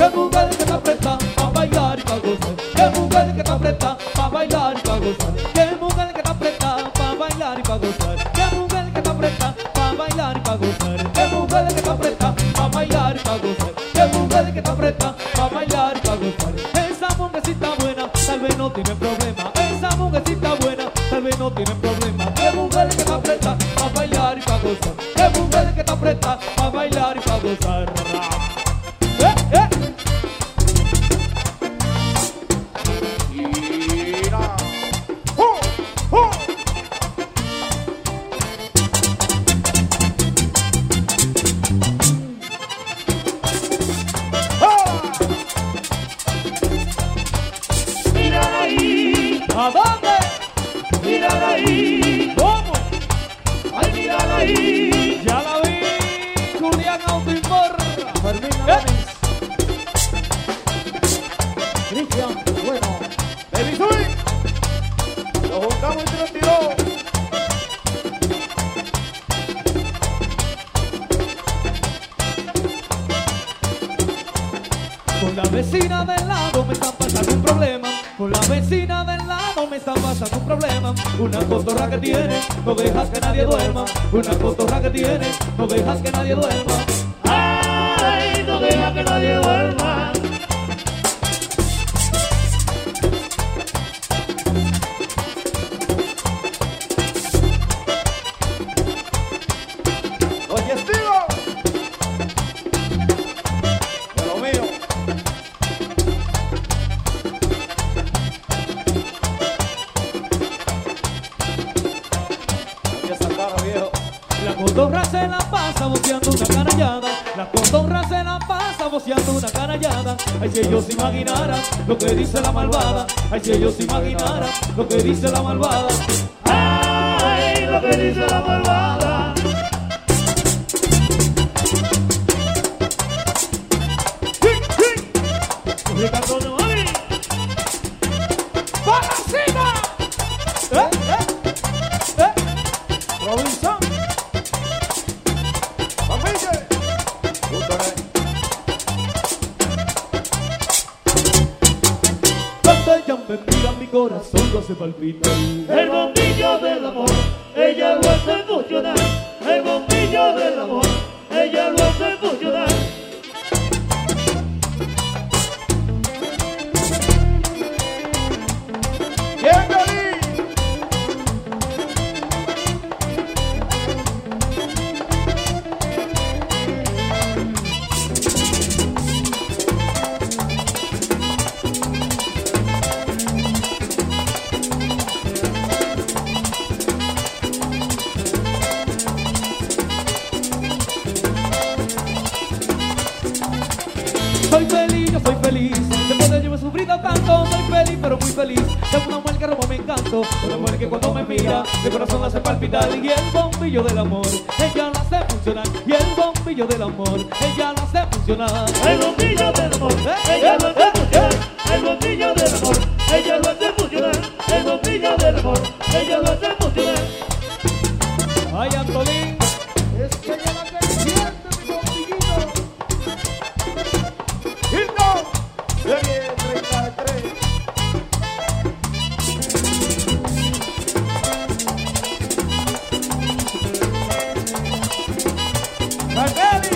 qué mujer que está presta pa' bailar y pa' gozar, qué mujer que está presta pa' bailar y pa' gozar, qué mujer que está presta pa' bailar y pa' gozar, qué mujer que está presta pa' bailar y pa' gozar, qué mujer que está presta pa' bailar y pa' gozar, qué mujer que está presta pa' bailar y pa' gozar. Esa mujercita buena, tal vez no tiene problema, esa mujercita buena, tal vez no tiene problema, qué mujer que está presta pa' bailar y pa' gozar, qué mujer que está presta pa' bailar y pa' gozar. ¿A dónde? Mírala ahí. ¿Cómo? Ay, mírala ahí. Ya la vi, Julián Autoimpor. Fermín Alanis. Cristian, bueno. Baby Sui. Lo juntamos y se lo tiró. Con la vecina del lado me están pasando un problema. Con la vecina del lado me están pasando un problema. Una cotorra que tiene, no dejas que nadie duerma. Una cotorra que tiene, no dejas que nadie duerma. Ay, no deja que nadie duerma. Oye, estilo. De lo mío. Voy a saltar, viejo. La cotorra se la pasa boceando una canallada. La cotorra se la pasa boceando una canallada. Ay, si ellos se imaginaran lo que dice la malvada. Ay, si ellos se imaginaran lo que dice la malvada. Ay, lo que dice la malvada. Ricardo Noari. ¡Para encima! Robinson. Familia. Cuando ella me mira mi corazón lo hace palpitar. El bombillo del amor, ella lo hace funcionar. El bombillo del amor, ella lo hace funcionar. ¡Bien, Dalí! Soy feliz, yo soy feliz. Después de yo he sufrido tanto, soy feliz, pero muy feliz. Tengo una mujer que roba mi encanto, una mujer que cuando me mira, mi corazón la hace palpitar. Y el bombillo del amor, ella lo hace funcionar. Y el bombillo del amor, ella lo hace funcionar. El bombillo del amor, ella lo hace funcionar. El bombillo del amor, ella lo hace funcionar. El bombillo del amor, ella lo hace funcionar. Ay, Antolín. Es que lleva que siente mi bombillito. ¡Himno! Serie 33. ¡Martelli!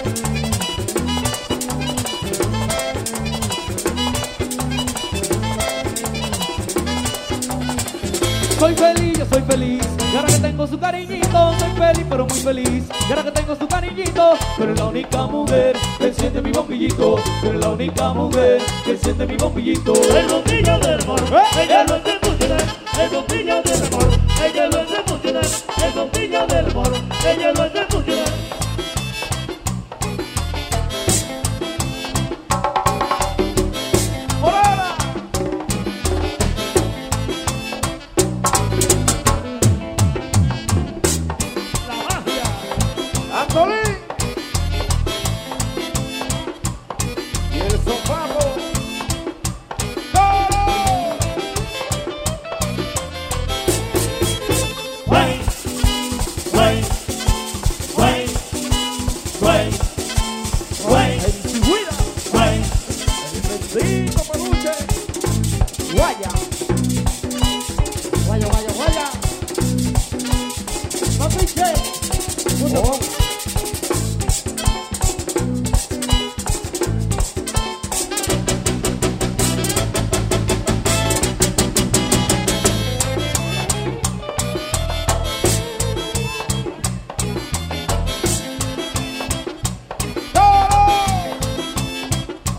Soy feliz, yo soy feliz. Y ahora que tengo su cariñito, soy feliz, pero muy feliz. Y ahora que tengo su cariñito, tú eres la única mujer que enciende mi bombillito. Tú eres la única mujer que enciende mi bombillito. El bombillo del amor, ella lo hace funcionar. El bombillo del amor, ella lo hace funcionar. El bombillo del amor, ella lo hace funcionar. ¡Hola! La magia. ¡Antolín! Y el sopapo. Wait, wait, wait.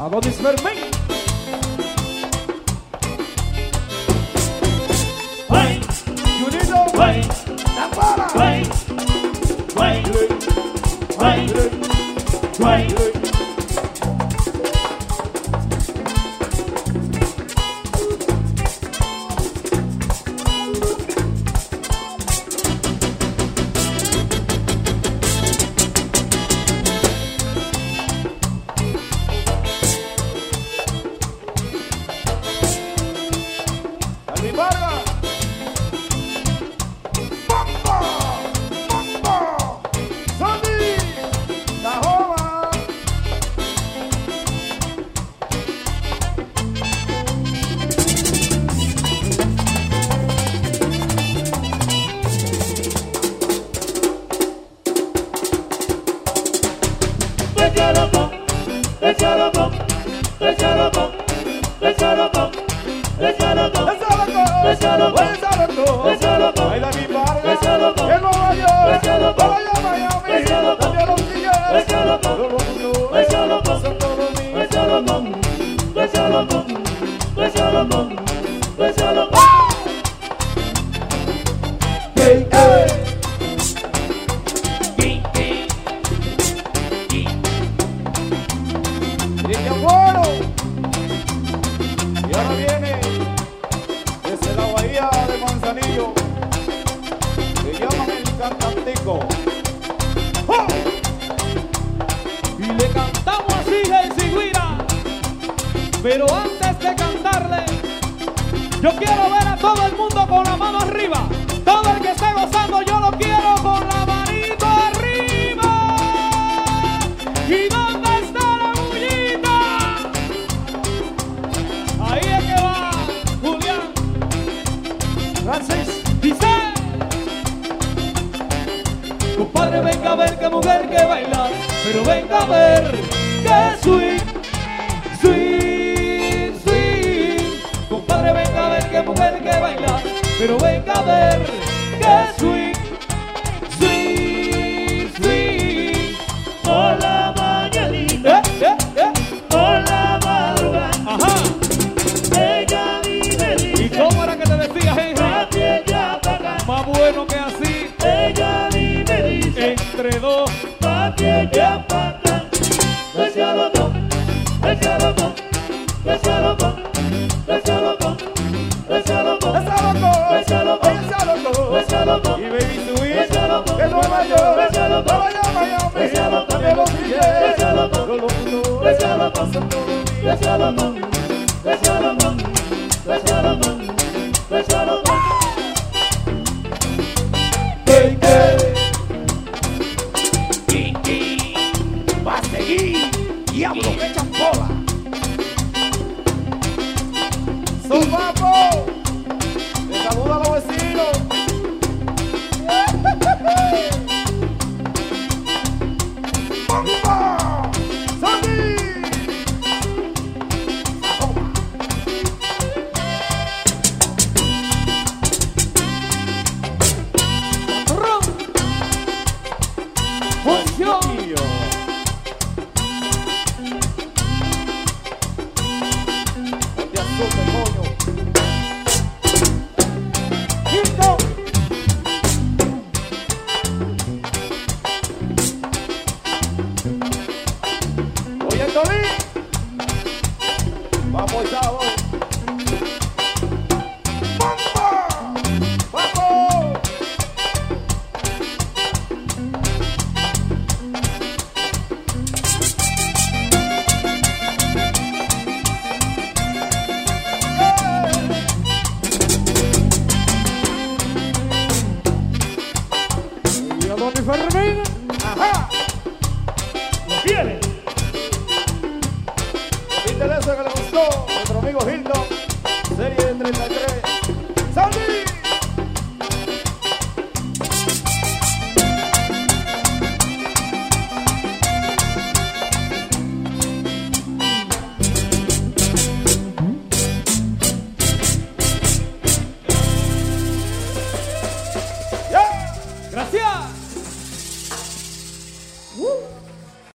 Adonis Fermín. Wine, Junito. wine, Tambora. wine, wine, wine, wine. Alvin Vargas. Mambo. Mambo. Sony. Tahoma. Échalo con, échalo con, échalo con, échalo con, échalo con, Échalo con. échalo con, Échalo con. échalo con, Baila Alvin Vargas. échalo con. En Nueva York. Échalo con. Vaya Miami. Échalo con. De los Tigres. Échalo con. Los Locutores. Échalo con. Santo Domingo. Échalo con, échalo con, échalo con, échalo con. Hey, hey. Cristian Bueno. Y ahora viene desde la bahía de Manzanillo. Se llaman el Cantantico. ¡Oh! Y le cantamos así el Sigüira. Pero antes de cantarle, yo quiero ver a todo el mundo con la mano arriba. Todo el que esté gozando, yo lo quiero con la manito arriba. ¿Y dónde está la bullita? Ahí es que va, Julián. Francis. Dice, compadre, venga a ver qué mujer que baila, pero venga a ver qué swing, swing, swing. Compadre, venga a ver qué mujer que baila, pero venga a ver qué swing, swing, swing. Por la mañanita, por la madrugada, Ajá. ella vive ¿Y dice, cómo era que te decías, Henry? pa' que ella paga. Más bueno que así, Ella vive dice, entre dos. pa' que ella paga. Échalo con, échalo con, échalo con, échalo con, échalo con, Échalo con. échalo con, échalo con. Y Baby Sweet. Échalo con. De Nueva York. Échalo con. Vaya Miami. Échalo con. De los Tigres. Échalo con. Los Locutores. Échalo con. Santo Domingo. Échalo con, échalo con, échalo con, échalo con. Hey, hey. Va a seguir, Diablo, que echan bola. Son papo. Le saluda a los vecinos. ¡Bomba! ¡Sandy! ¡Ron! ¡Función! No te asustes, coño. ¡Quinto! Oye, Tolí. Vamos, chavo. ¡Bomba! ¡Vamos! Y a Donny Fermín. ¡Ajá! Lo tiene. ¿Viste eso que le gustó? Nuestro amigo Hilton. Serie de 33.